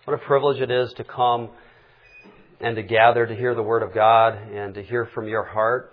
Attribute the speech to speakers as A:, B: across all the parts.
A: What a privilege it is to come and to gather to hear the Word of God and to hear from your heart.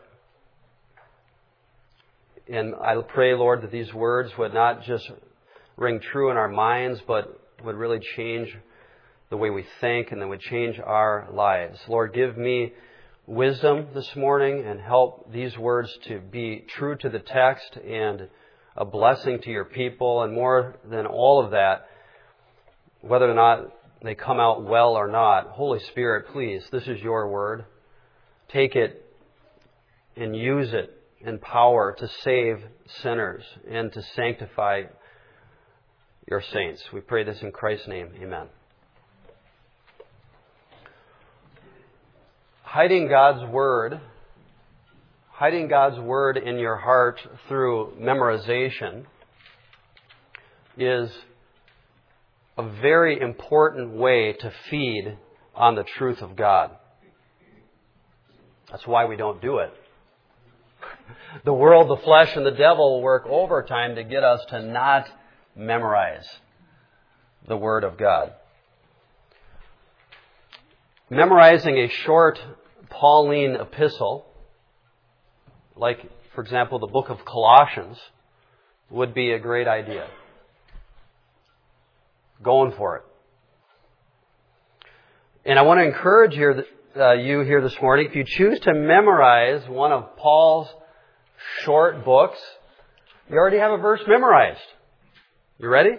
A: And I pray, Lord, that these words would not just ring true in our minds, but would really change the way we think and that would change our lives. Lord, give me wisdom this morning and help these words to be true to the text and a blessing to your people. And more than all of that, whether or not they come out well or not, Holy Spirit, please, this is your word. Take it and use it in power to save sinners and to sanctify your saints. We pray this in Christ's name. Amen. Hiding God's Word in your heart through memorization is a very important way to feed on the truth of God. That's why we don't do it. The world, the flesh, and the devil will work overtime to get us to not memorize the Word of God. Memorizing a short Pauline epistle, like, for example, the book of Colossians, would be a great idea. Going for it. And I want to encourage you here this morning, if you choose to memorize one of Paul's short books, you already have a verse memorized. You ready?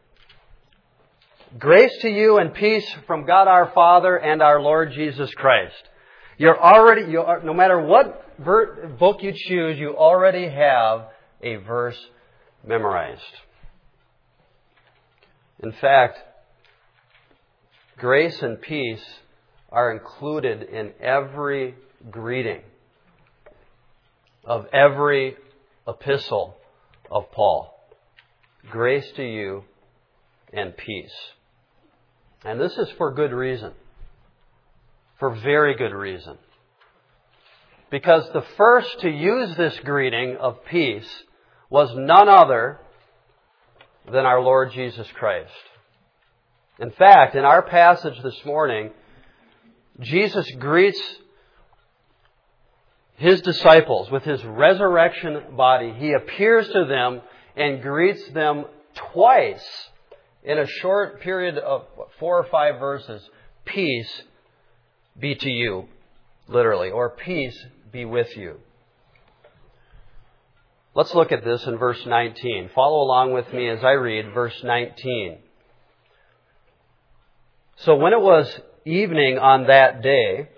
A: Grace to you and peace from God our Father and our Lord Jesus Christ. No matter what book you choose, you already have a verse memorized. In fact, grace and peace are included in every greeting of every epistle of Paul. Grace to you and peace. And this is for good reason. For very good reason. Because the first to use this greeting of peace was none other than our Lord Jesus Christ. In fact, in our passage this morning, Jesus greets His disciples with His resurrection body. He appears to them and greets them twice in a short period of 4 or 5 verses. Peace be to you, literally, or peace be with you. Let's look at this in verse 19. Follow along with me as I read verse 19. So when it was evening on that day,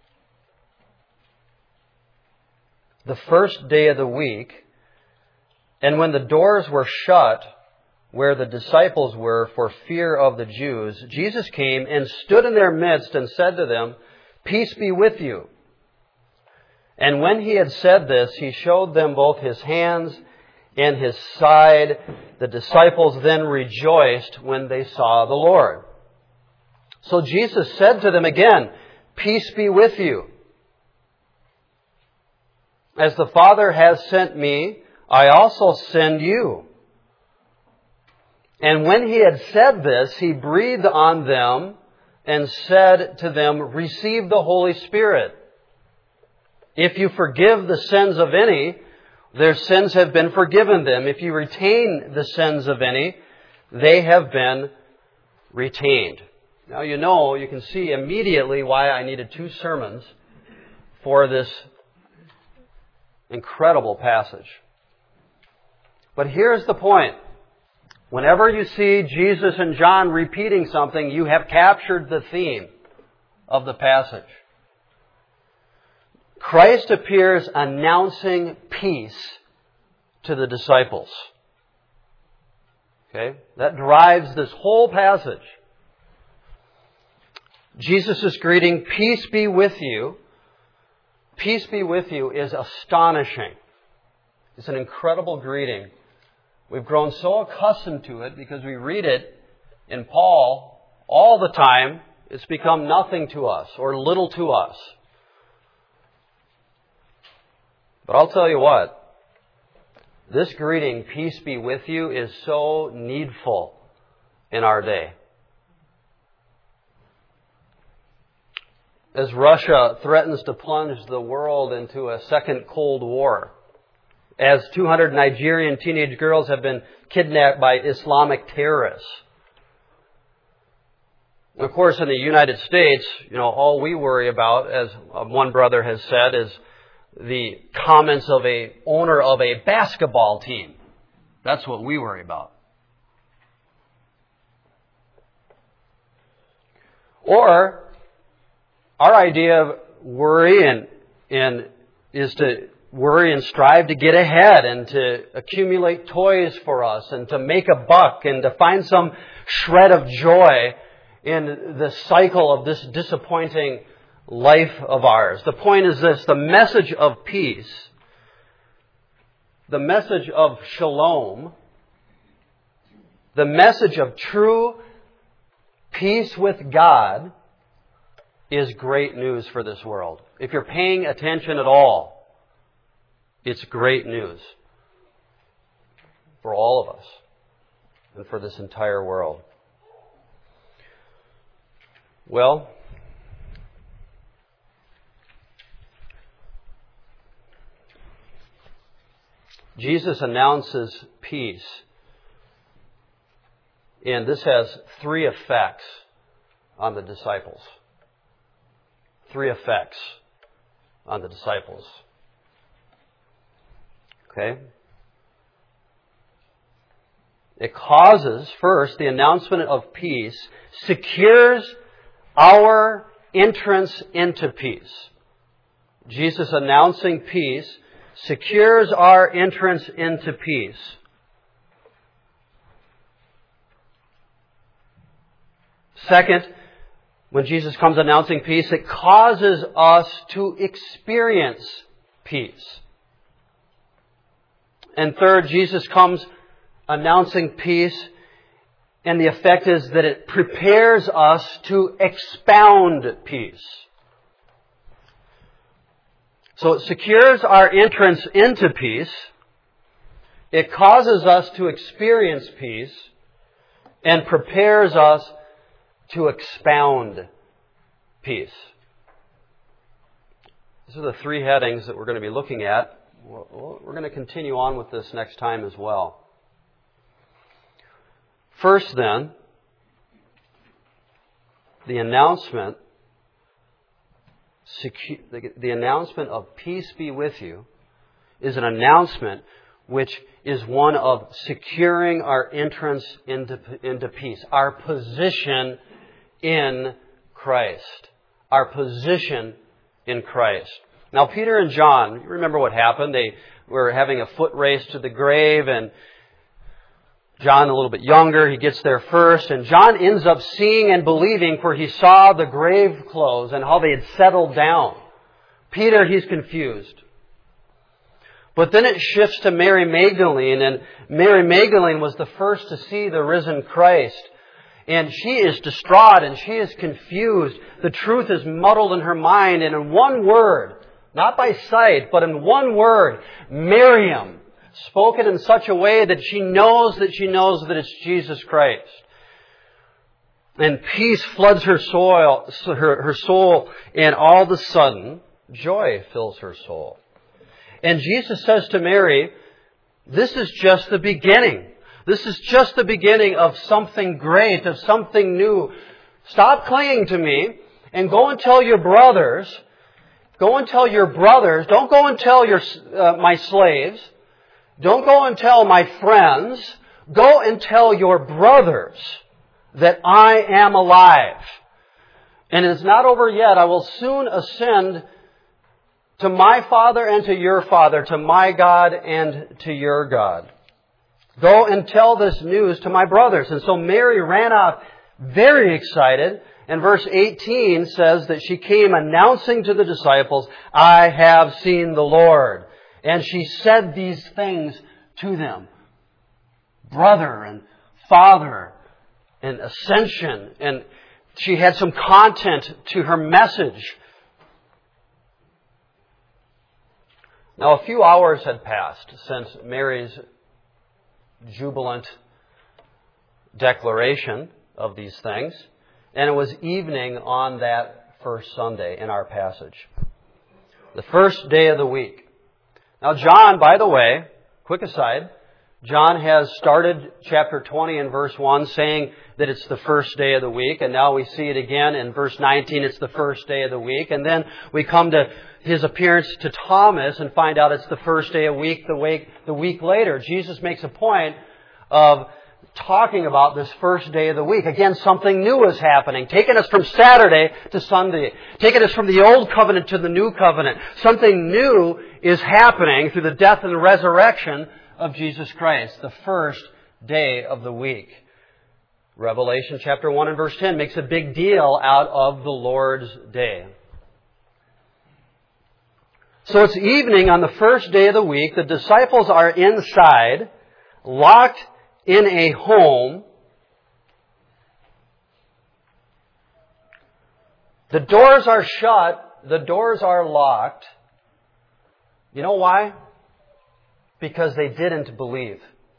A: the first day of the week, and when the doors were shut where the disciples were for fear of the Jews, Jesus came and stood in their midst and said to them, Peace be with you. And when He had said this, He showed them both His hands and His side. The disciples then rejoiced when they saw the Lord. So Jesus said to them again, Peace be with you. As the Father has sent me, I also send you. And when He had said this, He breathed on them and said to them, Receive the Holy Spirit. If you forgive the sins of any, their sins have been forgiven them. If you retain the sins of any, they have been retained. Now you can see immediately why I needed 2 sermons for this incredible passage. But here's the point. Whenever you see Jesus and John repeating something, you have captured the theme of the passage. Christ appears announcing peace to the disciples. Okay? That drives this whole passage. Jesus' greeting, Peace be with you. Peace be with you is astonishing. It's an incredible greeting. We've grown so accustomed to it because we read it in Paul all the time. It's become nothing to us or little to us. But I'll tell you what, this greeting, Peace be with you, is so needful in our day. as Russia threatens to plunge the world into a second Cold War, as 200 Nigerian teenage girls have been kidnapped by Islamic terrorists. Of course, in the United States, all we worry about, as one brother has said, is the comments of a owner of a basketball team. That's what we worry about. Or our idea of worry is to worry and strive to get ahead and to accumulate toys for us and to make a buck and to find some shred of joy in the cycle of this disappointing life of ours. The point is this: the message of peace, the message of shalom, the message of true peace with God is great news for this world. If you're paying attention at all, it's great news for all of us and for this entire world. Well, Jesus announces peace, and this has three effects on the disciples. Three effects on the disciples. Okay? It causes, first, the announcement of peace secures our entrance into peace. Jesus announcing peace secures our entrance into peace. Second, when Jesus comes announcing peace, it causes us to experience peace. And third, Jesus comes announcing peace, and the effect is that it prepares us to expound peace. So it secures our entrance into peace, it causes us to experience peace, and prepares us to expound peace. These are the three headings that we're going to be looking at. We're going to continue on with this next time as well. First, then, the announcement of peace be with you is an announcement which is one of securing our entrance into peace, our position in Christ. Our position in Christ. Now, Peter and John, you remember what happened? They were having a foot race to the grave, and John, a little bit younger, he gets there first, and John ends up seeing and believing, for he saw the grave clothes and how they had settled down. Peter, he's confused. But then it shifts to Mary Magdalene, and Mary Magdalene was the first to see the risen Christ. And she is distraught and she is confused. The truth is muddled in her mind, and in one word, not by sight, but in one word, Miriam, spoken in such a way that she knows that it's Jesus Christ. And peace floods her soul, and all of a sudden, joy fills her soul. And Jesus says to Mary, this is just the beginning. This is just the beginning of something great, of something new. Stop clinging to me and go and tell your brothers. Go and tell your brothers. Don't go and tell my slaves. Don't go and tell my friends. Go and tell your brothers that I am alive. And it's not over yet. I will soon ascend to my Father and to your Father, to my God and to your God. Go and tell this news to my brothers. And so Mary ran out very excited. And verse 18 says that she came announcing to the disciples, I have seen the Lord. And she said these things to them. Brother and father and ascension. And she had some content to her message. Now, a few hours had passed since Mary's jubilant declaration of these things. And it was evening on that first Sunday in our passage. The first day of the week. Now John, by the way, quick aside, John has started chapter 20 and verse 1 saying that it's the first day of the week. And now we see it again in verse 19, it's the first day of the week. And then we come to his appearance to Thomas and find out it's the first day of the week later. Jesus makes a point of talking about this first day of the week. Again, something new is happening. Taking us from Saturday to Sunday. Taking us from the old covenant to the new covenant. Something new is happening through the death and resurrection of Jesus Christ, the first day of the week. Revelation chapter 1 and verse 10 makes a big deal out of the Lord's Day. So it's evening on the first day of the week. The disciples are inside, locked in a home. The doors are shut. The doors are locked. You know why? Because they didn't believe.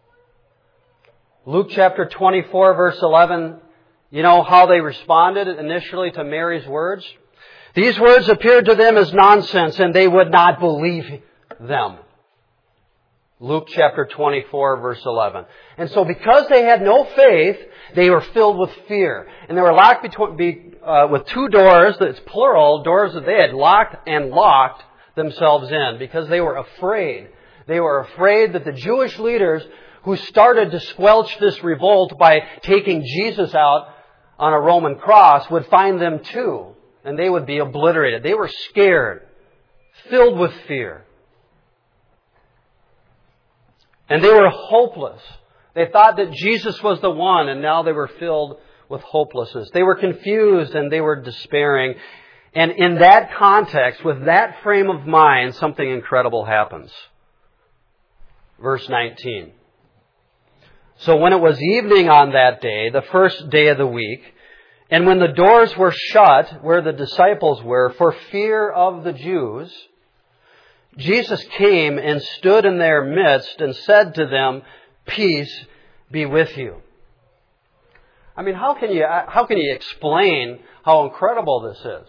A: Luke chapter 24 verse 11, you know how they responded initially to Mary's words? These words appeared to them as nonsense and they would not believe them. Luke chapter 24 verse 11. And so because they had no faith, they were filled with fear. And they were locked with two doors, it's plural, doors that they had locked and locked themselves in because they were afraid. They were afraid that the Jewish leaders who started to squelch this revolt by taking Jesus out on a Roman cross would find them too, and they would be obliterated. They were scared, filled with fear. And they were hopeless. They thought that Jesus was the one, and now they were filled with hopelessness. They were confused and they were despairing. And in that context, with that frame of mind, something incredible happens. Verse 19. So when it was evening on that day, the first day of the week, and when the doors were shut where the disciples were for fear of the Jews, Jesus came and stood in their midst and said to them, "Peace be with you." I mean, how can you explain how incredible this is?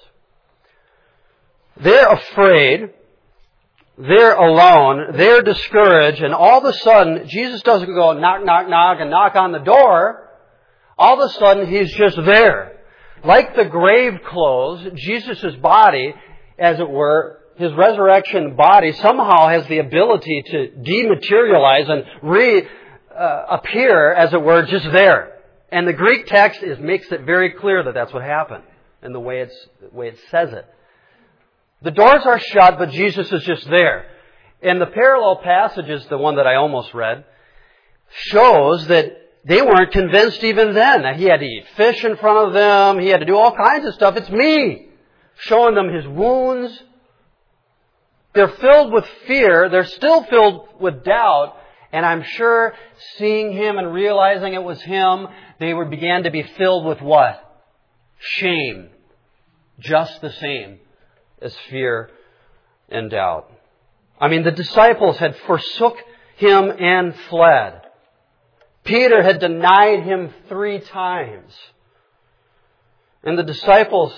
A: They're afraid. They're alone, they're discouraged, and all of a sudden, Jesus doesn't go knock, knock, knock, and knock on the door. All of a sudden, He's just there. Like the grave clothes, Jesus' body, as it were, His resurrection body somehow has the ability to dematerialize and reappear, as it were, just there. And the Greek text makes it very clear that that's what happened, in the way it says it. The doors are shut, but Jesus is just there. And the parallel passages, the one that I almost read, shows that they weren't convinced even then. That He had to eat fish in front of them. He had to do all kinds of stuff. It's me. Showing them His wounds. They're filled with fear. They're still filled with doubt. And I'm sure seeing Him and realizing it was Him, they began to be filled with what? Shame. Just the same as fear and doubt. I mean, the disciples had forsook Him and fled. Peter had denied Him 3 times. And the disciples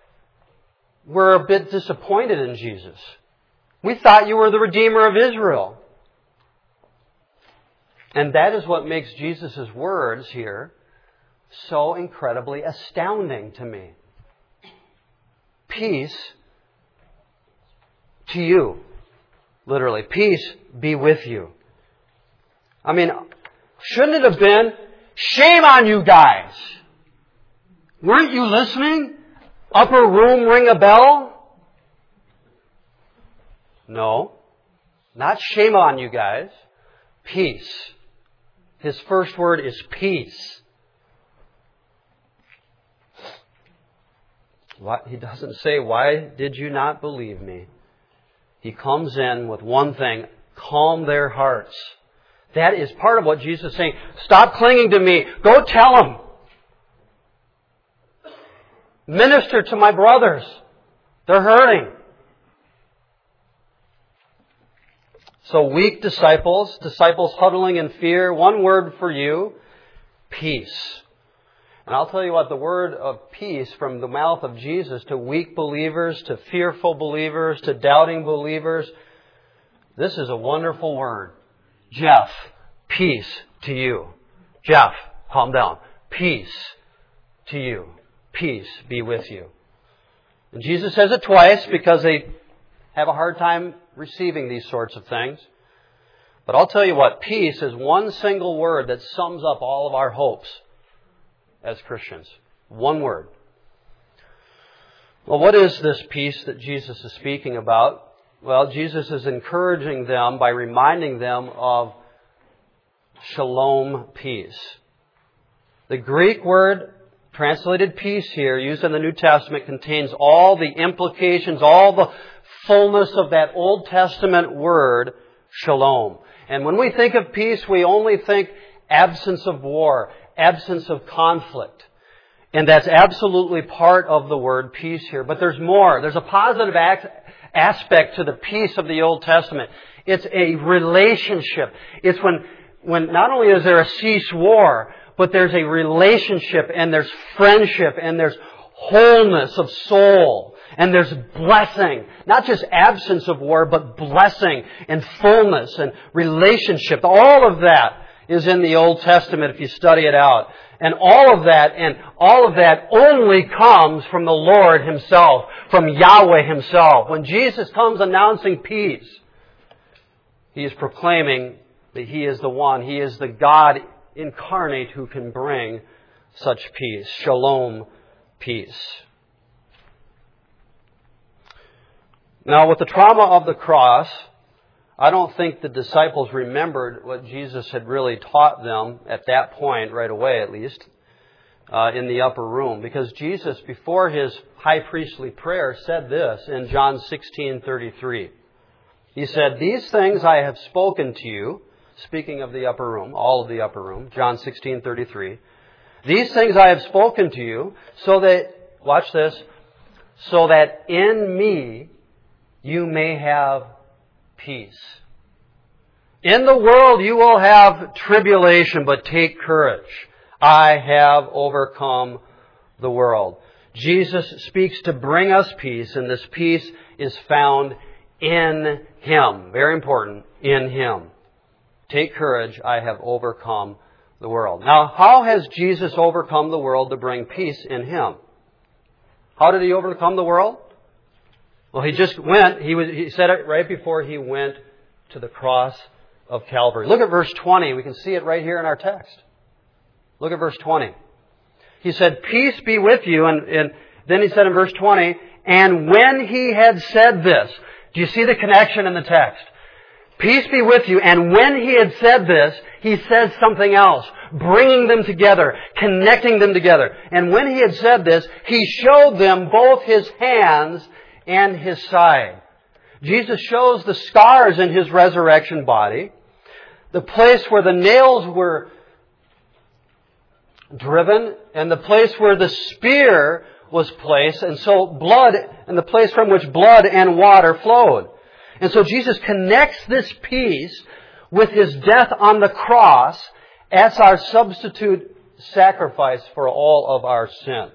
A: were a bit disappointed in Jesus. We thought you were the Redeemer of Israel. And that is what makes Jesus' words here so incredibly astounding to me. Peace to you. Literally, peace be with you. I mean, shouldn't it have been, shame on you guys? Weren't you listening? Upper room ring a bell? No. Not shame on you guys. Peace. His first word is peace. He doesn't say, "Why did you not believe me?" He comes in with one thing, calm their hearts. That is part of what Jesus is saying. Stop clinging to me. Go tell them. Minister to my brothers. They're hurting. So weak disciples huddling in fear. One word for you, peace. And I'll tell you what, the word of peace from the mouth of Jesus to weak believers, to fearful believers, to doubting believers, this is a wonderful word. Jeff, peace to you. Jeff, calm down. Peace to you. Peace be with you. And Jesus says it twice because they have a hard time receiving these sorts of things. But I'll tell you what, peace is one single word that sums up all of our hopes as Christians. One word. Well, what is this peace that Jesus is speaking about? Well, Jesus is encouraging them by reminding them of shalom peace. The Greek word translated peace here, used in the New Testament, contains all the implications, all the fullness of that Old Testament word, shalom. And when we think of peace, we only think absence of war, absence of conflict. And that's absolutely part of the word peace here. But there's more. There's a positive aspect to the peace of the Old Testament. It's a relationship. It's when not only is there a cease war, but there's a relationship and there's friendship and there's wholeness of soul and there's blessing. Not just absence of war, but blessing and fullness and relationship. All of that is in the Old Testament if you study it out. And all of that only comes from the Lord Himself, from Yahweh Himself. When Jesus comes announcing peace, He is proclaiming that He is the one, He is the God incarnate who can bring such peace. Shalom peace. Now, with the trauma of the cross, I don't think the disciples remembered what Jesus had really taught them at that point, right away at least, in the upper room. Because Jesus, before His high priestly prayer, said this in John 16:33. He said, "These things I have spoken to you," speaking of the upper room, all of the upper room, John 16:33. "These things I have spoken to you, so that," watch this, "so that in me you may have peace. In the world you will have tribulation, but take courage. I have overcome the world." Jesus speaks to bring us peace, and this peace is found in Him. Very important, in Him. Take courage, I have overcome the world. Now, how has Jesus overcome the world to bring peace in Him? How did He overcome the world? Well, He just went, He said it right before He went to the cross of Calvary. Look at verse 20. We can see it right here in our text. Look at verse 20. He said, "Peace be with you." And then He said in verse 20, "And when He had said this," do you see the connection in the text? "Peace be with you." And when He had said this, He says something else, bringing them together, connecting them together. "And when He had said this, He showed them both His hands and His side." Jesus shows the scars in His resurrection body, the place where the nails were driven, and the place where the spear was placed, and so blood, and the place from which blood and water flowed. And so Jesus connects this peace with His death on the cross as our substitute sacrifice for all of our sin.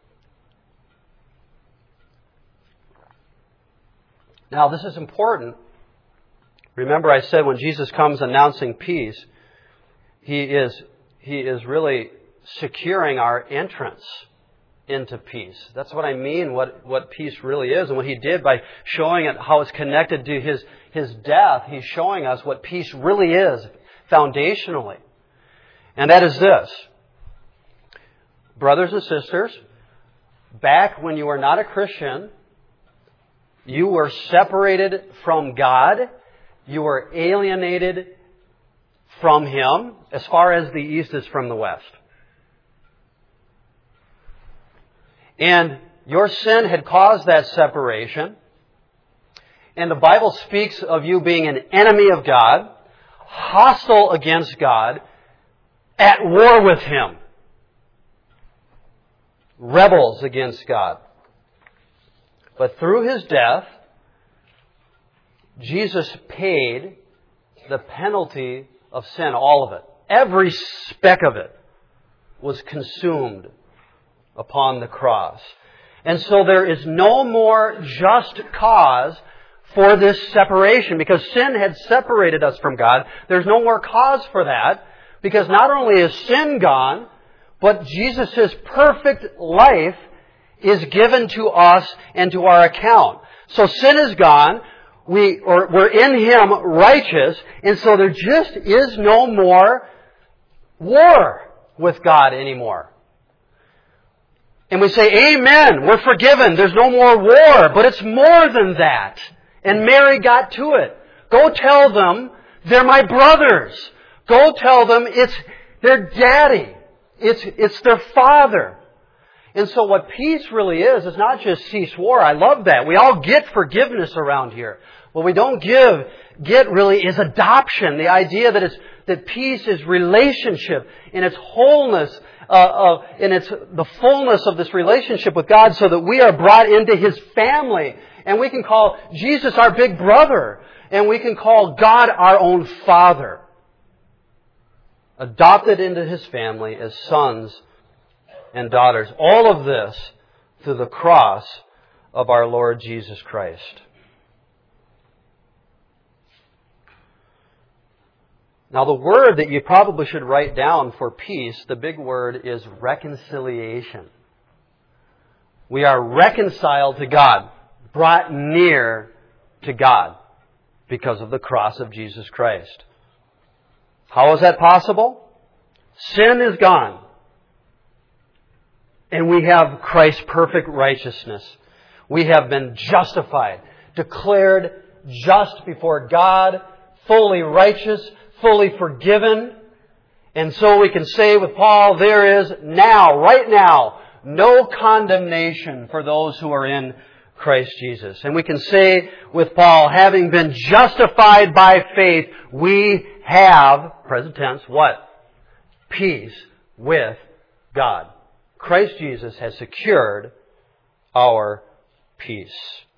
A: Now, this is important. Remember, I said when Jesus comes announcing peace, He is really securing our entrance into peace. That's what I mean, what peace really is, and what He did by showing it how it's connected to His death. He's showing us what peace really is, foundationally. And that is this. Brothers and sisters, back when you were not a Christian, you were separated from God. You were alienated from Him as far as the east is from the west. And your sin had caused that separation. And the Bible speaks of you being an enemy of God, hostile against God, at war with Him, rebels against God. But through His death, Jesus paid the penalty of sin, all of it, every speck of it. was consumed upon the cross. And so there is no more just cause for this separation, because sin had separated us from God. There's no more cause for that, because not only is sin gone, but Jesus' perfect life is given to us and to our account. So sin is gone. We're in Him righteous, and so there just is no more war with God anymore. And we say, amen, we're forgiven, there's no more war, but it's more than that. And Mary got to it. Go tell them they're my brothers. Go tell them it's their daddy. It's their father. And so what peace really is not just cease war. I love that. We all get forgiveness around here. What we don't get really is adoption. The idea that peace is relationship in its wholeness, in its the fullness of this relationship with God, so that we are brought into His family. And we can call Jesus our big brother. And we can call God our own Father. Adopted into His family as sons and daughters. All of this through the cross of our Lord Jesus Christ. Now the word that you probably should write down for peace, the big word is reconciliation. We are reconciled to God, brought near to God because of the cross of Jesus Christ. How is that possible? Sin is gone. And we have Christ's perfect righteousness. We have been justified, declared just before God, fully righteous, fully forgiven. And so we can say with Paul, there is now, right now, no condemnation for those who are in Christ Jesus. And we can say with Paul, having been justified by faith, we have, present tense, what? Peace with God. Christ Jesus has secured our peace.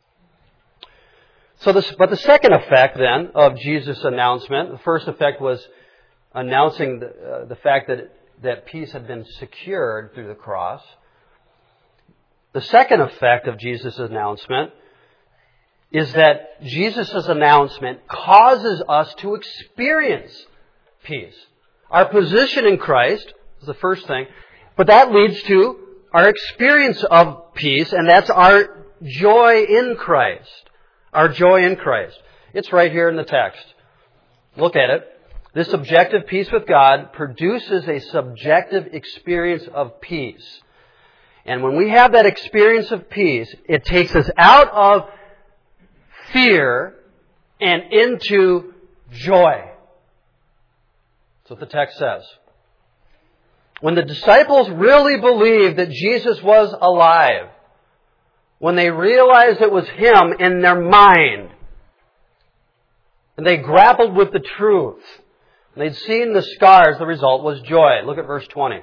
A: But the second effect then of Jesus' announcement, the first effect was announcing the fact that peace had been secured through the cross. The second effect of Jesus' announcement is that Jesus' announcement causes us to experience peace. Our position in Christ is the first thing, but that leads to our experience of peace, and that's our joy in Christ. Our joy in Christ. It's right here in the text. Look at it. This objective peace with God produces a subjective experience of peace. And when we have that experience of peace, it takes us out of fear and into joy. That's what the text says. When the disciples really believed that Jesus was alive, when they realized it was Him in their mind, and they grappled with the truth, and they'd seen the scars, the result was joy. Look at verse 20.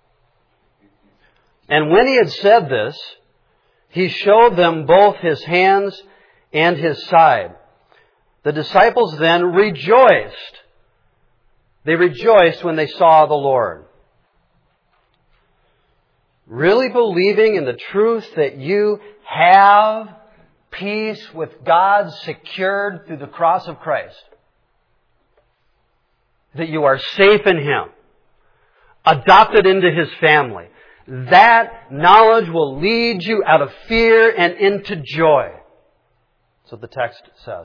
A: And when He had said this, He showed them both His hands and His side. The disciples then rejoiced. They rejoiced when they saw the Lord. Really believing in the truth that you have peace with God secured through the cross of Christ. That you are safe in Him. Adopted into His family. That knowledge will lead you out of fear and into joy. That's what the text says.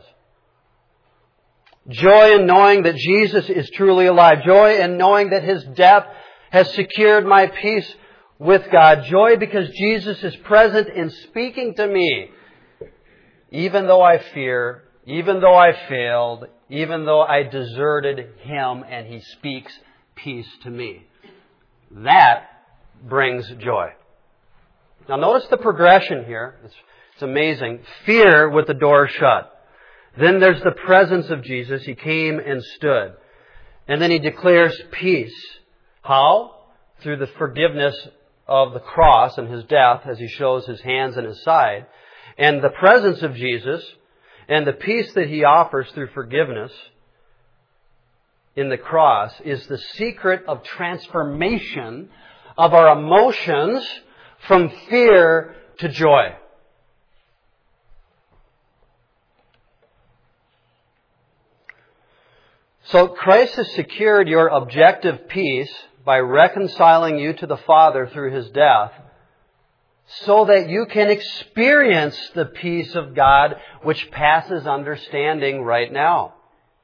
A: Joy in knowing that Jesus is truly alive. Joy in knowing that His death has secured my peace with God. Joy because Jesus is present in speaking to me. Even though I fear, even though I failed, even though I deserted Him, and He speaks peace to me. That brings joy. Now notice the progression here. It's amazing. Fear with the door shut. Then there's the presence of Jesus. He came and stood. And then He declares peace. How? Through the forgiveness of the cross and His death, as He shows His hands and His side. And the presence of Jesus and the peace that He offers through forgiveness in the cross is the secret of transformation of our emotions from fear to joy. So Christ has secured your objective peace by reconciling you to the Father through His death, so that you can experience the peace of God which passes understanding right now.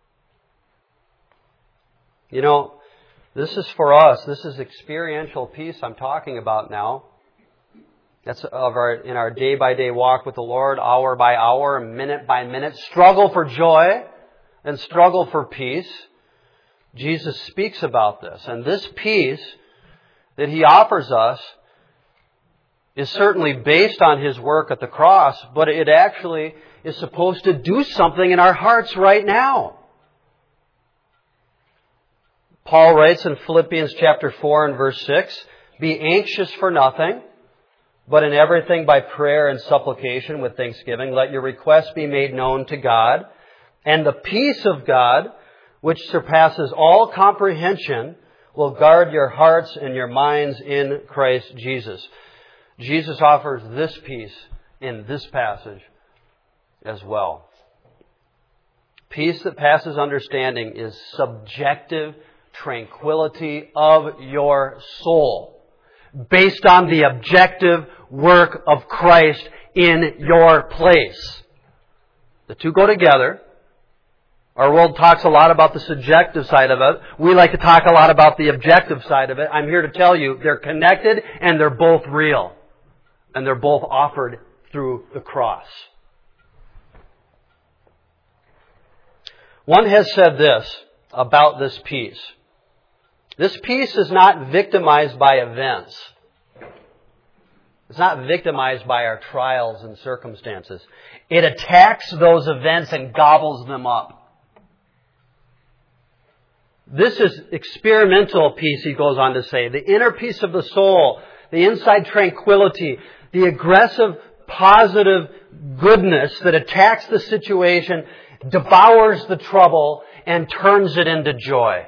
A: You know, this is for us. This is experiential peace I'm talking about now. That's in our day-by-day walk with the Lord, hour by hour, minute by minute. Struggle for joy and struggle for peace. Jesus speaks about this. And this peace that He offers us is certainly based on His work at the cross, but it actually is supposed to do something in our hearts right now. Paul writes in Philippians chapter 4 and verse 6, "Be anxious for nothing, but in everything by prayer and supplication with thanksgiving, let your requests be made known to God, and the peace of God, which surpasses all comprehension, will guard your hearts and your minds in Christ Jesus." Jesus offers this peace in this passage as well. Peace that passes understanding is subjective tranquility of your soul, based on the objective work of Christ in your place. The two go together. Our world talks a lot about the subjective side of it. We like to talk a lot about the objective side of it. I'm here to tell you they're connected and they're both real. And they're both offered through the cross. One has said this about this peace. This peace is not victimized by events. It's not victimized by our trials and circumstances. It attacks those events and gobbles them up. This is experimental peace, he goes on to say. The inner peace of the soul, the inside tranquility, the aggressive, positive goodness that attacks the situation, devours the trouble, and turns it into joy.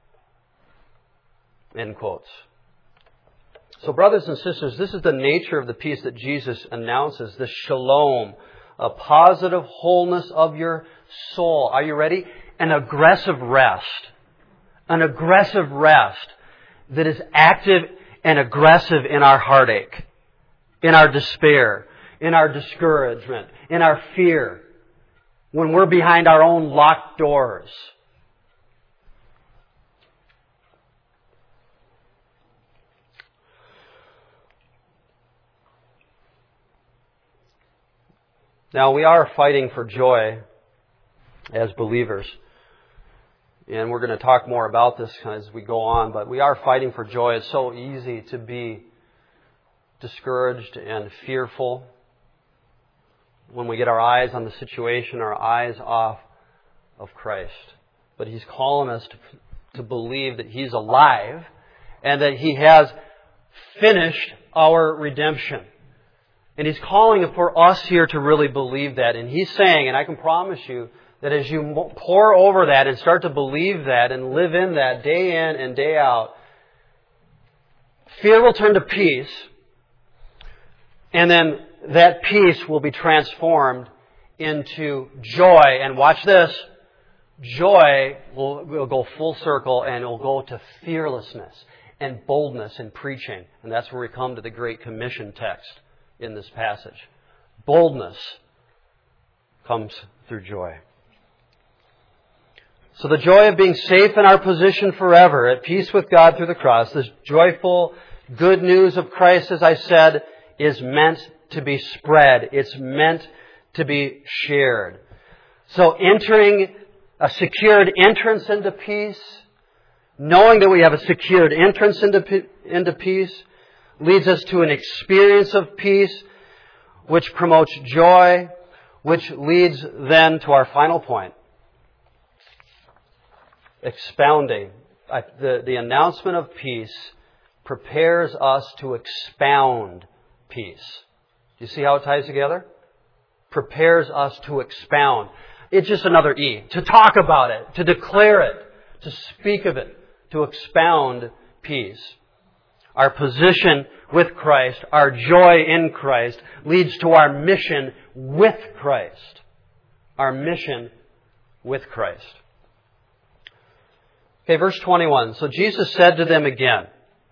A: End quotes. So brothers and sisters, this is the nature of the peace that Jesus announces, the shalom, a positive wholeness of your soul. Are you ready? An aggressive rest. An aggressive rest that is active and aggressive in our heartache, in our despair, in our discouragement, in our fear, when we're behind our own locked doors. Now, we are fighting for joy as believers. And we're going to talk more about this as we go on. But we are fighting for joy. It's so easy to be discouraged and fearful when we get our eyes on the situation, our eyes off of Christ. But He's calling us to believe that He's alive and that He has finished our redemption. And He's calling for us here to really believe that. And He's saying, and I can promise you, that as you pour over that and start to believe that and live in that day in and day out, fear will turn to peace. And then that peace will be transformed into joy. And watch this. Joy will go full circle and it will go to fearlessness and boldness in preaching. And that's where we come to the Great Commission text in this passage. Boldness comes through joy. So the joy of being safe in our position forever, at peace with God through the cross, this joyful good news of Christ, as I said, is meant to be spread. It's meant to be shared. So entering a secured entrance into peace, knowing that we have a secured entrance into peace, leads us to an experience of peace, which promotes joy, which leads then to our final point. Expounding. The announcement of peace prepares us to expound peace. Do you see how it ties together? Prepares us to expound. It's just another E. To talk about it, to declare it, to speak of it, to expound peace. Our position with Christ, our joy in Christ, leads to our mission with Christ. Our mission with Christ. Okay, verse 21. So Jesus said to them again,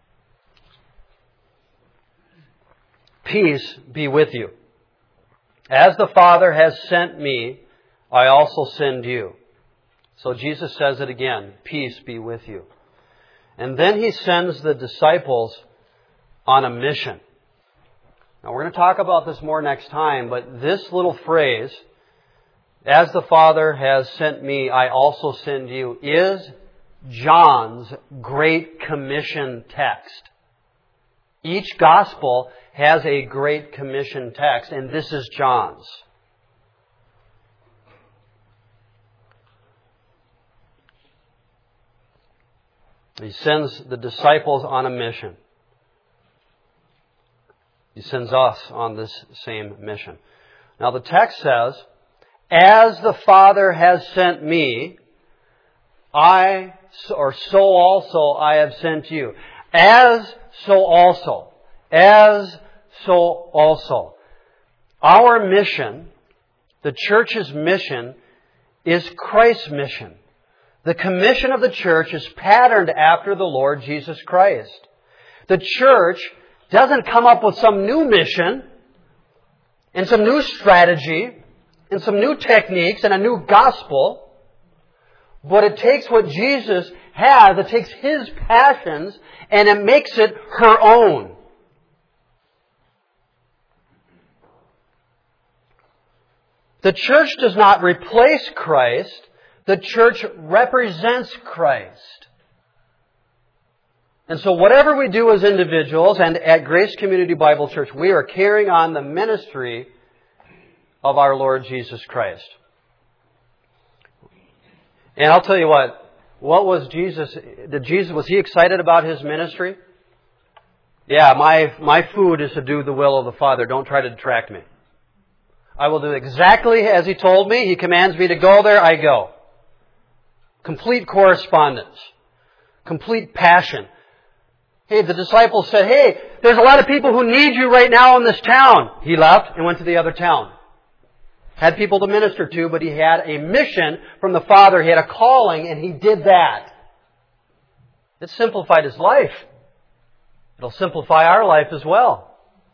A: "Peace be with you. As the Father has sent me, I also send you." So Jesus says it again, "Peace be with you." And then He sends the disciples on a mission. Now we're going to talk about this more next time, but this little phrase, "As the Father has sent me, I also send you," is John's Great Commission text. Each gospel has a Great Commission text, and this is John's. He sends the disciples on a mission. He sends us on this same mission. Now the text says, "As the Father has sent me, so also I have sent you." As, so also. As, so also. Our mission, the church's mission, is Christ's mission. The commission of the church is patterned after the Lord Jesus Christ. The church doesn't come up with some new mission and some new strategy and some new techniques and a new gospel, but it takes what Jesus has, it takes His passions, and it makes it her own. The church does not replace Christ. The church represents Christ. And so whatever we do as individuals and at Grace Community Bible Church, we are carrying on the ministry of our Lord Jesus Christ. And I'll tell you what was Jesus, was He excited about His ministry? Yeah, my food is to do the will of the Father. Don't try to detract me. I will do exactly as He told me. He commands me to go there, I go. Complete correspondence. Complete passion. Hey, the disciples said, "Hey, there's a lot of people who need you right now in this town." He left and went to the other town. Had people to minister to, but He had a mission from the Father. He had a calling, and He did that. It simplified His life. It'll simplify our life as well.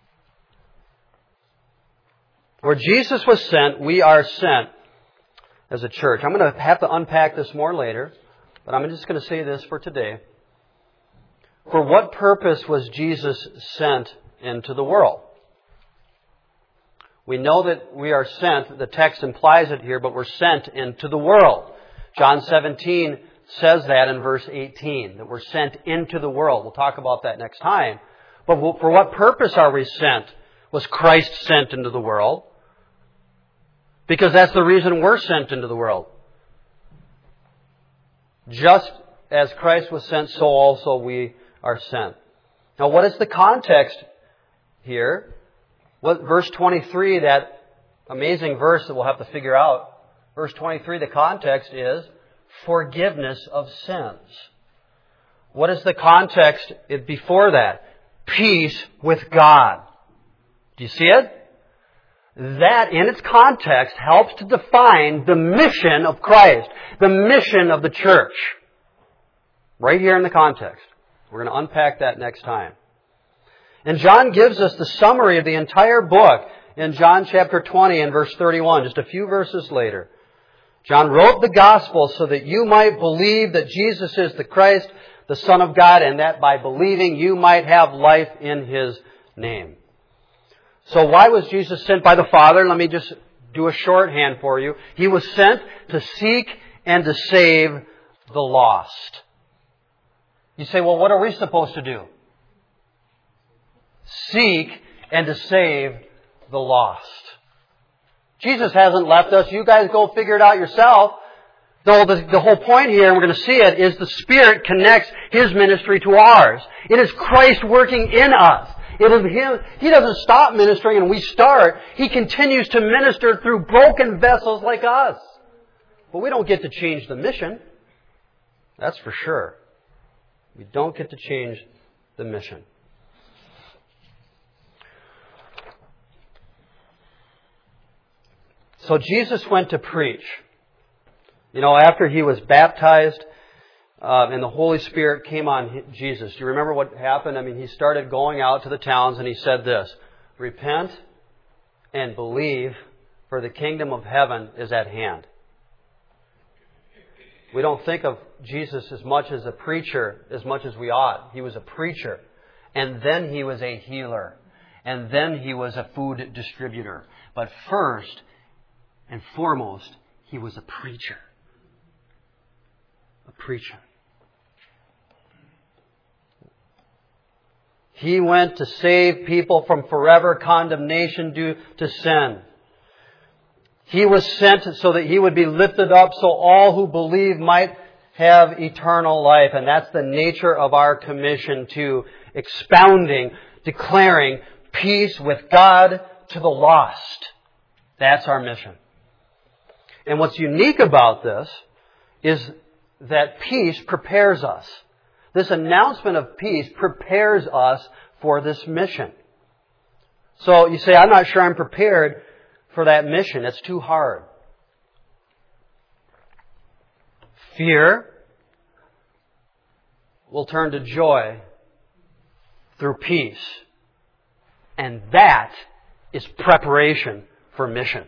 A: Where Jesus was sent, we are sent as a church. I'm going to have to unpack this more later, but I'm just going to say this for today. For what purpose was Jesus sent into the world? We know that we are sent. The text implies it here, but we're sent into the world. John 17 says that in verse 18, that we're sent into the world. We'll talk about that next time. But for what purpose are we sent? Was Christ sent into the world? Because that's the reason we're sent into the world. Just as Christ was sent, so also we are sent. Now, what is the context here? Verse 23, that amazing verse that we'll have to figure out. Verse 23, the context is forgiveness of sins. What is the context before that? Peace with God. Do you see it? That, in its context, helps to define the mission of Christ, the mission of the church. Right here in the context. We're going to unpack that next time. And John gives us the summary of the entire book in John chapter 20 and verse 31, just a few verses later. John wrote the gospel so that you might believe that Jesus is the Christ, the Son of God, and that by believing you might have life in His name. So why was Jesus sent by the Father? Let me just do a shorthand for you. He was sent to seek and to save the lost. You say, well, what are we supposed to do? Seek and to save the lost. Jesus hasn't left us. You guys go figure it out yourself. Though the whole point here, and we're going to see it, is the Spirit connects His ministry to ours. It is Christ working in us. It is Him. He doesn't stop ministering and we start. He continues to minister through broken vessels like us. But we don't get to change the mission. That's for sure. We don't get to change the mission. So Jesus went to preach. You know, after He was baptized and the Holy Spirit came on Jesus, do you remember what happened? I mean, He started going out to the towns and He said this, "Repent and believe, for the kingdom of heaven is at hand." We don't think of Jesus as much as a preacher as much as we ought. He was a preacher. And then He was a healer. And then He was a food distributor. But first and foremost, He was a preacher. A preacher. He went to save people from forever condemnation due to sin. He was sent so that He would be lifted up so all who believe might have eternal life. And that's the nature of our commission to expounding, declaring peace with God to the lost. That's our mission. And what's unique about this is that peace prepares us. This announcement of peace prepares us for this mission. So you say, "I'm not sure I'm prepared for that mission. It's too hard." Fear will turn to joy through peace. And that is preparation for mission.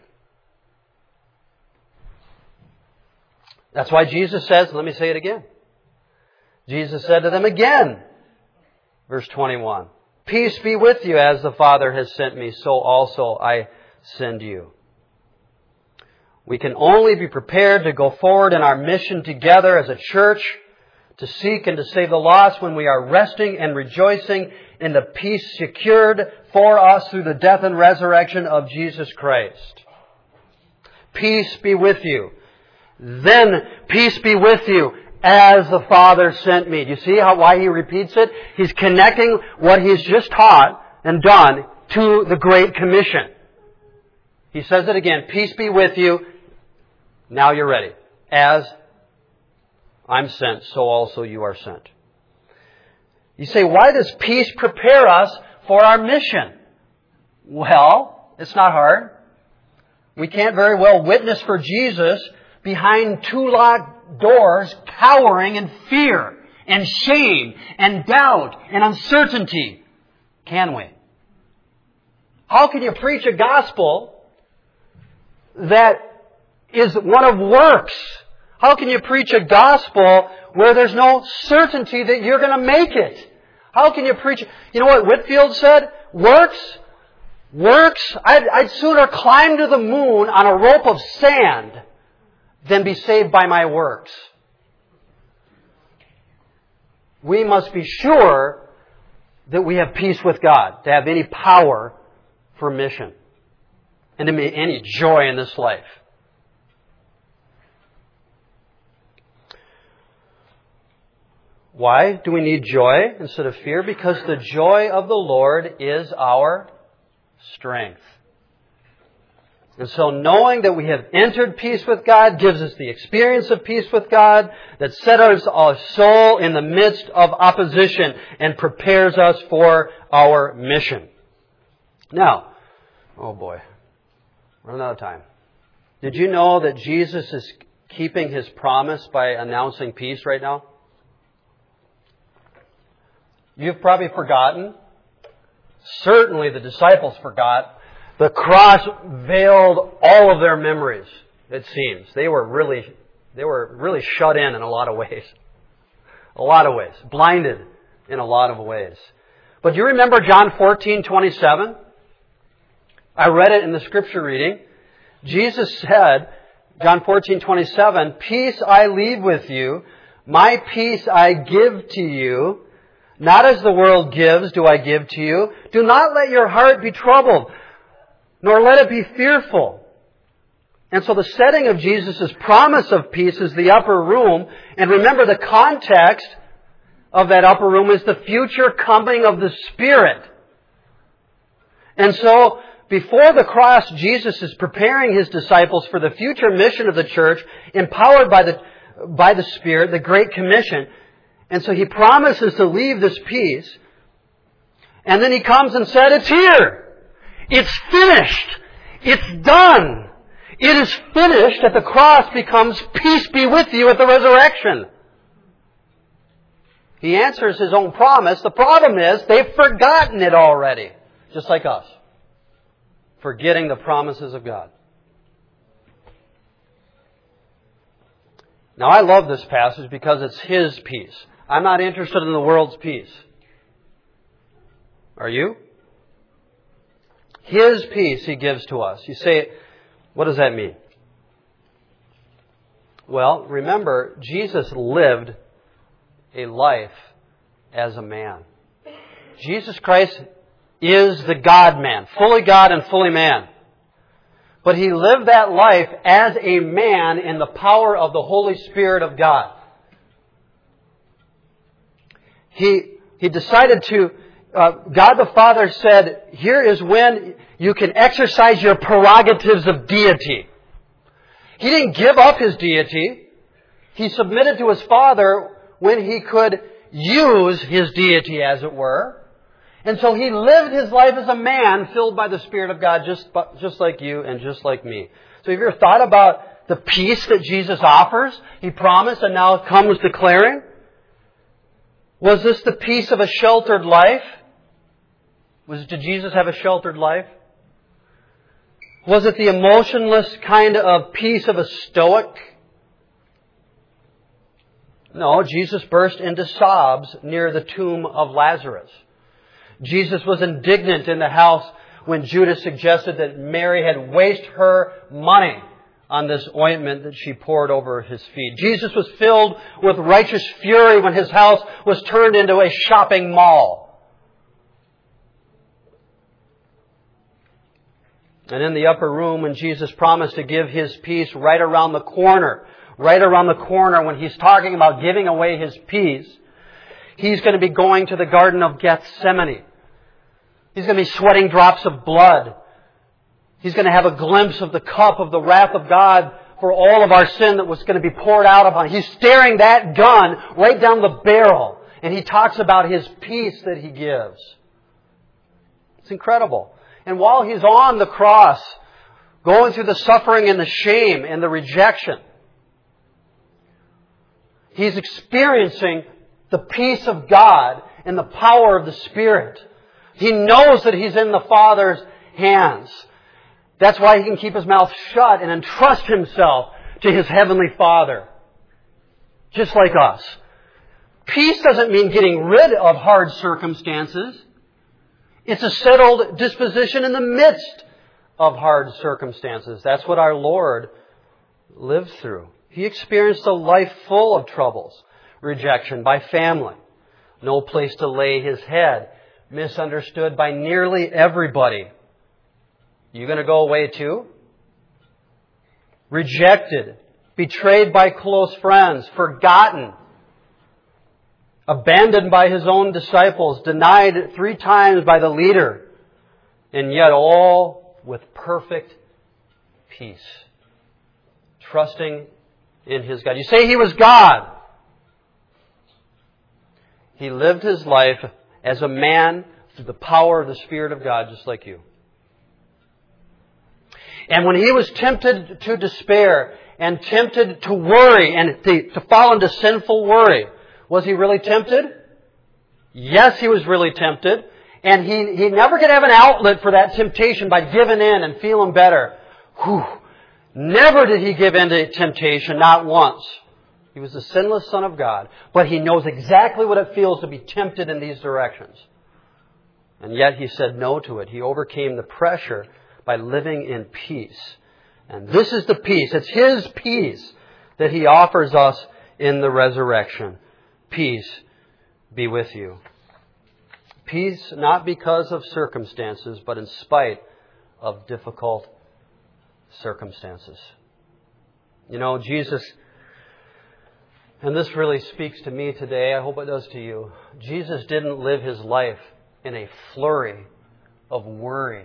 A: That's why Jesus says, let me say it again. Jesus said to them again, verse 21, "Peace be with you, as the Father has sent me, so also I send you." We can only be prepared to go forward in our mission together as a church, to seek and to save the lost, when we are resting and rejoicing in the peace secured for us through the death and resurrection of Jesus Christ. Peace be with you. Then peace be with you, as the Father sent me. Do you see why He repeats it? He's connecting what He's just taught and done to the Great Commission. He says it again, "Peace be with you." Now you're ready. As I'm sent, so also you are sent. You say, why does peace prepare us for our mission? Well, it's not hard. We can't very well witness for Jesus behind two locked doors, cowering in fear and shame and doubt and uncertainty. Can we? How can you preach a gospel that is one of works? How can you preach a gospel where there's no certainty that you're going to make it? How can you preach? You know what Whitefield said? Works. I'd sooner climb to the moon on a rope of sand than be saved by my works. We must be sure that we have peace with God, to have any power for mission, and to make any joy in this life. Why do we need joy instead of fear? Because the joy of the Lord is our strength. And so knowing that we have entered peace with God gives us the experience of peace with God that settles our soul in the midst of opposition and prepares us for our mission. Now, oh boy, running out of time. Did you know that Jesus is keeping His promise by announcing peace right now? You've probably forgotten. Certainly the disciples forgot. The cross veiled all of their memories, it seems. They were really shut in a lot of ways. A lot of ways. Blinded in a lot of ways. But do you remember John 14:27? I read it in the scripture reading. Jesus said, John 14:27, "Peace I leave with you, my peace I give to you. Not as the world gives do I give to you. Do not let your heart be troubled, nor let it be fearful." And so the setting of Jesus' promise of peace is the upper room. And remember, the context of that upper room is the future coming of the Spirit. And so, before the cross, Jesus is preparing His disciples for the future mission of the church, empowered by the Spirit, the Great Commission. And so He promises to leave this peace. And then He comes and said, "It's here. It's finished. It's done. It is finished at the cross becomes peace be with you at the resurrection. He answers His own promise. The problem is they've forgotten it already, just like us. Forgetting the promises of God. Now I love this passage because it's His peace. I'm not interested in the world's peace. Are you? His peace He gives to us. You say, what does that mean? Well, remember, Jesus lived a life as a man. Jesus Christ is the God-man, fully God and fully man. But He lived that life as a man in the power of the Holy Spirit of God. He decided to, God the Father said, here is when you can exercise your prerogatives of deity. He didn't give up His deity. He submitted to His Father when He could use His deity, as it were. And so He lived His life as a man filled by the Spirit of God, just like you and just like me. So have you ever thought about the peace that Jesus offers? He promised and now comes declaring. Was this the peace of a sheltered life? Did Jesus have a sheltered life? Was it the emotionless kind of peace of a stoic? No, Jesus burst into sobs near the tomb of Lazarus. Jesus was indignant in the house when Judas suggested that Mary had wasted her money on this ointment that she poured over His feet. Jesus was filled with righteous fury when His house was turned into a shopping mall. And in the upper room, when Jesus promised to give His peace right around the corner when He's talking about giving away His peace, He's going to be going to the Garden of Gethsemane. He's going to be sweating drops of blood. He's going to have a glimpse of the cup of the wrath of God for all of our sin that was going to be poured out upon Him. He's staring that gun right down the barrel. And He talks about His peace that He gives. It's incredible. And while He's on the cross, going through the suffering and the shame and the rejection, He's experiencing the peace of God and the power of the Spirit. He knows that He's in the Father's hands. That's why He can keep His mouth shut and entrust Himself to His Heavenly Father. Just like us. Peace doesn't mean getting rid of hard circumstances. It's a settled disposition in the midst of hard circumstances. That's what our Lord lived through. He experienced a life full of troubles. Rejection by family. No place to lay His head. Misunderstood by nearly everybody. You going to go away too? Rejected. Betrayed by close friends. Forgotten. Abandoned by His own disciples. Denied 3 times by the leader. And yet all with perfect peace. Trusting in His God. You say He was God. He lived His life as a man through the power of the Spirit of God, just like you. And when He was tempted to despair and tempted to worry and to fall into sinful worry, was He really tempted? Yes, He was really tempted. And He never could have an outlet for that temptation by giving in and feeling better. Whew. Never did He give in to temptation, not once. He was the sinless Son of God. But He knows exactly what it feels to be tempted in these directions. And yet He said no to it. He overcame the pressure by living in peace. And this is the peace. It's His peace that He offers us in the resurrection. Peace be with you. Peace not because of circumstances, but in spite of difficult circumstances. You know, Jesus, and this really speaks to me today, I hope it does to you. Jesus didn't live His life in a flurry of worry.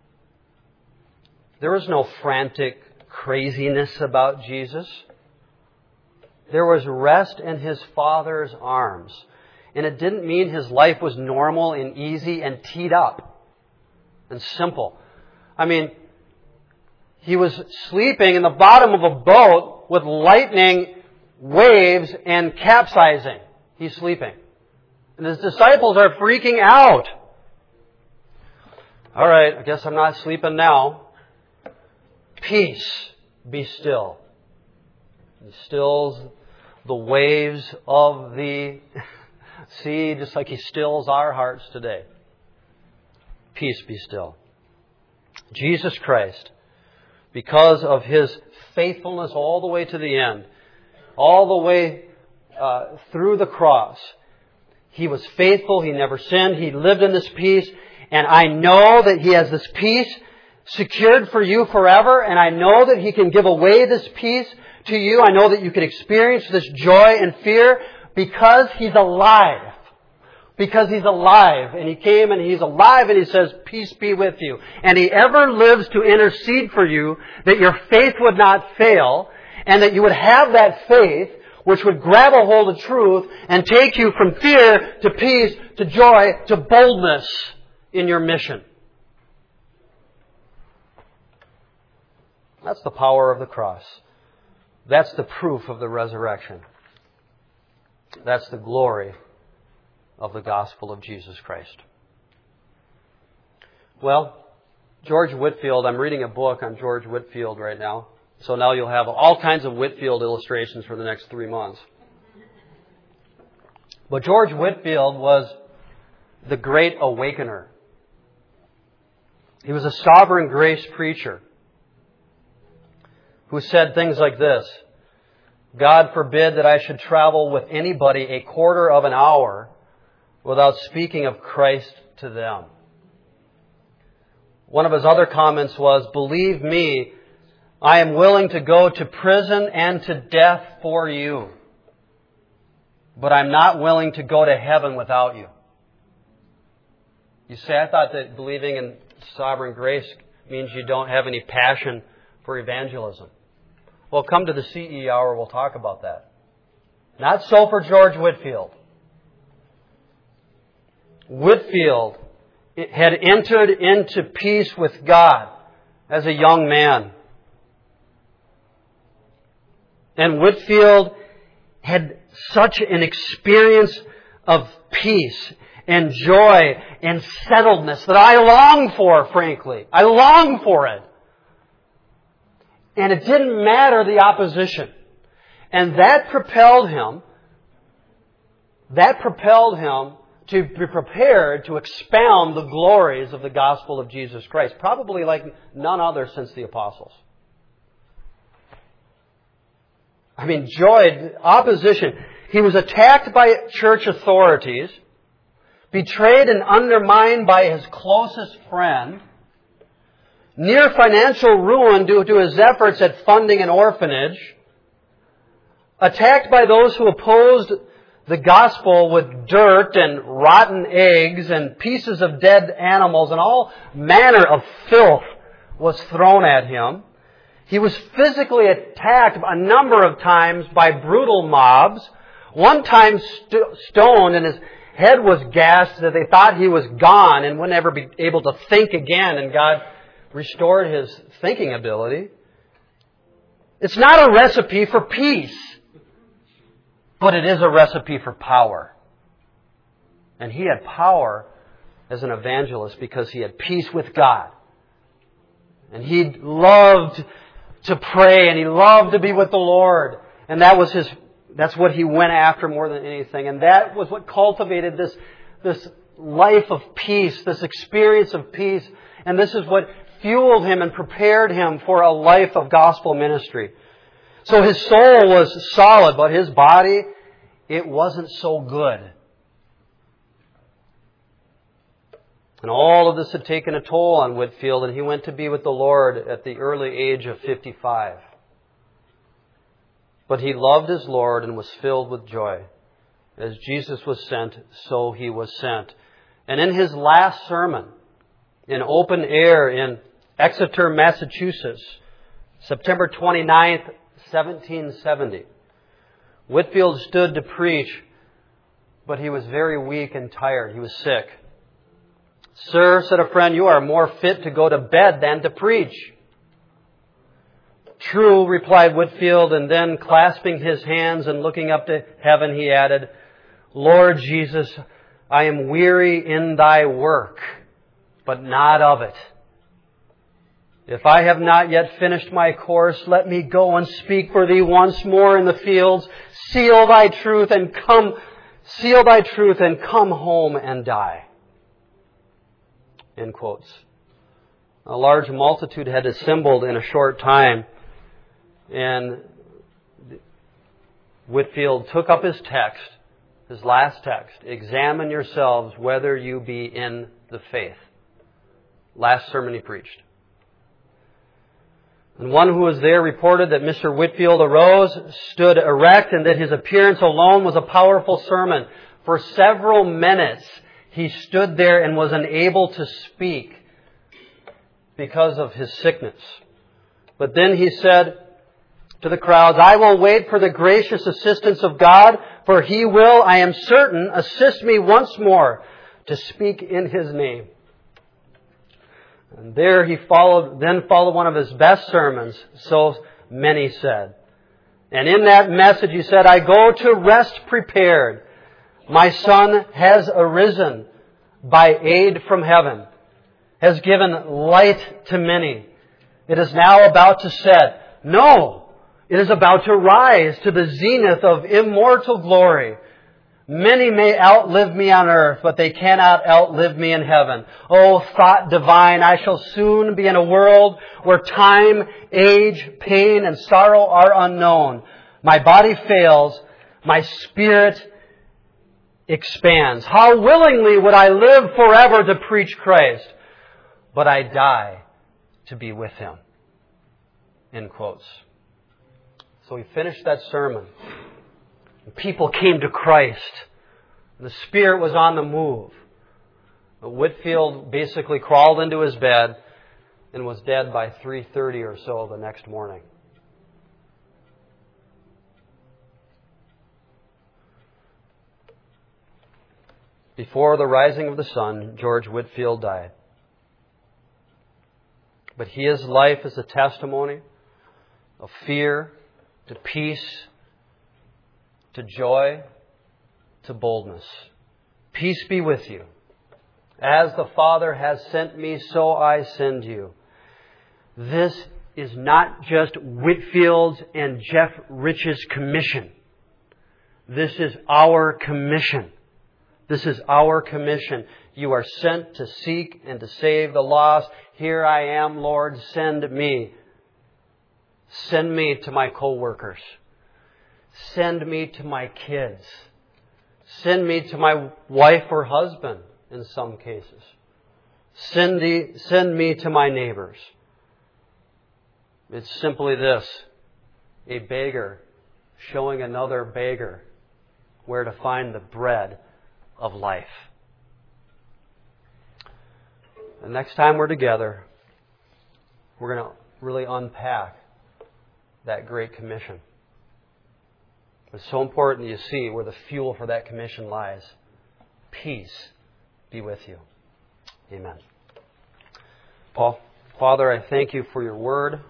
A: There was no frantic craziness about Jesus. There was rest in His Father's arms. And it didn't mean His life was normal and easy and teed up and simple. I mean, He was sleeping in the bottom of a boat with lightning, waves, and capsizing. He's sleeping. And his disciples are freaking out. All right, I guess I'm not sleeping now. Peace, be still. He stills the waves of the sea just like He stills our hearts today. Peace, be still. Jesus Christ, because of His faithfulness all the way to the end, all the way through the cross, He was faithful. He never sinned. He lived in this peace. And I know that He has this peace secured for you forever. And I know that He can give away this peace to you. I know that you can experience this joy and fear because He's alive. Because He's alive. And He came and He's alive and He says, peace be with you. And He ever lives to intercede for you that your faith would not fail and that you would have that faith which would grab a hold of truth and take you from fear to peace to joy to boldness in your mission. That's the power of the cross. That's the proof of the resurrection. That's the glory of the gospel of Jesus Christ. Well, George Whitefield, I'm reading a book on George Whitefield right now. So now you'll have all kinds of Whitefield illustrations for the next 3 months. But George Whitefield was the great awakener. He was a sovereign grace preacher who said things like this: God forbid that I should travel with anybody a quarter of an hour without speaking of Christ to them. One of his other comments was, believe me, I am willing to go to prison and to death for you, but I'm not willing to go to heaven without you. You say, I thought that believing in sovereign grace means you don't have any passion for evangelism. Well, come to the CE hour, we'll talk about that. Not so for George Whitefield. Whitefield had entered into peace with God as a young man. And Whitefield had such an experience of peace and joy and settledness that I long for, frankly. I long for it. And it didn't matter the opposition. And that propelled him to be prepared to expound the glories of the gospel of Jesus Christ, probably like none other since the apostles. I mean, joy, opposition. He was attacked by church authorities, betrayed and undermined by his closest friend, near financial ruin due to his efforts at funding an orphanage, attacked by those who opposed the gospel with dirt and rotten eggs and pieces of dead animals and all manner of filth was thrown at him. He was physically attacked a number of times by brutal mobs. One time stoned and his head was gashed that they thought he was gone and would never be able to think again, and God restored his thinking ability. It's not a recipe for peace, but it is a recipe for power. And he had power as an evangelist because he had peace with God. And he loved to pray and he loved to be with the Lord. And that's what he went after more than anything. And that was what cultivated this life of peace, this experience of peace. And this is what fueled him and prepared him for a life of gospel ministry. So his soul was solid, but his body, it wasn't so good. And all of this had taken a toll on Whitefield, and he went to be with the Lord at the early age of 55. But he loved his Lord and was filled with joy. As Jesus was sent, so he was sent. And in his last sermon, in open air in Exeter, Massachusetts, September 29th, 1770, Whitefield stood to preach, but he was very weak and tired. He was sick. Sir, said a friend, you are more fit to go to bed than to preach. "True," replied Whitefield, and then clasping his hands and looking up to heaven, he added, "Lord Jesus, I am weary in Thy work, but not of it. If I have not yet finished my course, let me go and speak for Thee once more in the fields. Seal Thy truth and come home and die." End quotes. A large multitude had assembled in a short time, and Whitefield took up his text, his last text, "Examine yourselves whether you be in the faith." Last sermon he preached. And one who was there reported that Mr. Whitefield arose, stood erect, and that his appearance alone was a powerful sermon. For several minutes he stood there and was unable to speak because of his sickness. But then he said to the crowds, "I will wait for the gracious assistance of God, for He will, I am certain, assist me once more to speak in His name." And there he followed one of his best sermons, so many said. And in that message he said, "I go to rest prepared. My Son has arisen by aid from heaven, has given light to many. It is now about to set. No, it is about to rise to the zenith of immortal glory. Many may outlive me on earth, but they cannot outlive me in heaven. O thought divine, I shall soon be in a world where time, age, pain, and sorrow are unknown. My body fails, my spirit expands. How willingly would I live forever to preach Christ, but I die to be with Him." End quotes. So he finished that sermon. People came to Christ. The Spirit was on the move. But Whitefield basically crawled into his bed and was dead by 3:30 or so the next morning. Before the rising of the sun, George Whitefield died. But his life is a testimony of fear to peace, to joy, to boldness. Peace be with you. As the Father has sent me, so I send you. This is not just Whitefield's and Jeff Rich's commission. This is our commission. This is our commission. You are sent to seek and to save the lost. Here I am, Lord, send me. Send me to my co-workers. Send me to my kids. Send me to my wife or husband in some cases. Send me to my neighbors. It's simply this: a beggar showing another beggar where to find the bread of life. The next time we're together, we're going to really unpack that Great Commission. It's so important that you see where the fuel for that commission lies. Peace be with you. Amen. Father, I thank You for Your Word.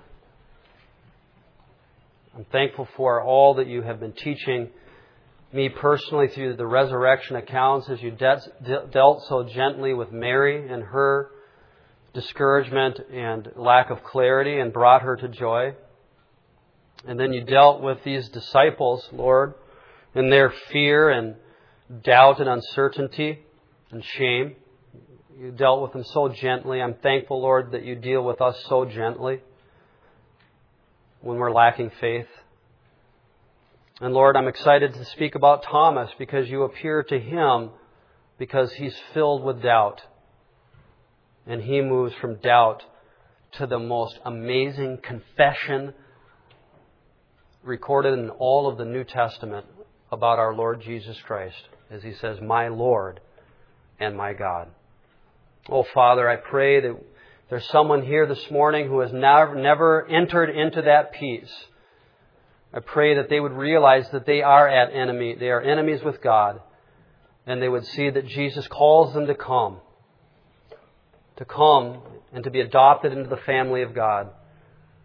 A: I'm thankful for all that You have been teaching me personally through the resurrection accounts as You dealt so gently with Mary and her discouragement and lack of clarity and brought her to joy. And then You dealt with these disciples, Lord, in their fear and doubt and uncertainty and shame. You dealt with them so gently. I'm thankful, Lord, that You deal with us so gently when we're lacking faith. And Lord, I'm excited to speak about Thomas because You appear to him because he's filled with doubt. And he moves from doubt to the most amazing confession recorded in all of the New Testament about our Lord Jesus Christ, as he says, "My Lord and my God." Oh, Father, I pray that there's someone here this morning who has never entered into that peace. I pray that they would realize that they are enemies with God, and they would see that Jesus calls them to come and to be adopted into the family of God,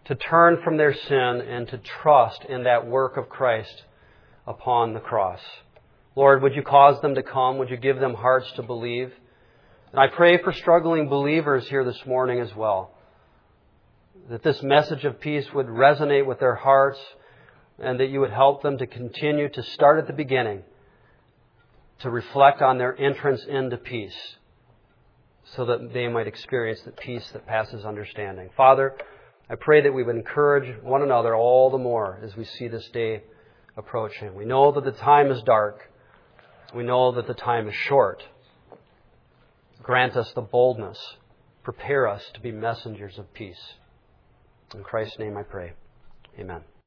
A: to turn from their sin and to trust in that work of Christ upon the cross. Lord, would you cause them to come? Would you give them hearts to believe? And I pray for struggling believers here this morning as well, that this message of peace would resonate with their hearts and that you would help them to continue to start at the beginning, to reflect on their entrance into peace, so that they might experience the peace that passes understanding. Father, I pray that we would encourage one another all the more as we see this day approaching. We know that the time is dark. We know that the time is short. Grant us the boldness. Prepare us to be messengers of peace. In Christ's name I pray. Amen.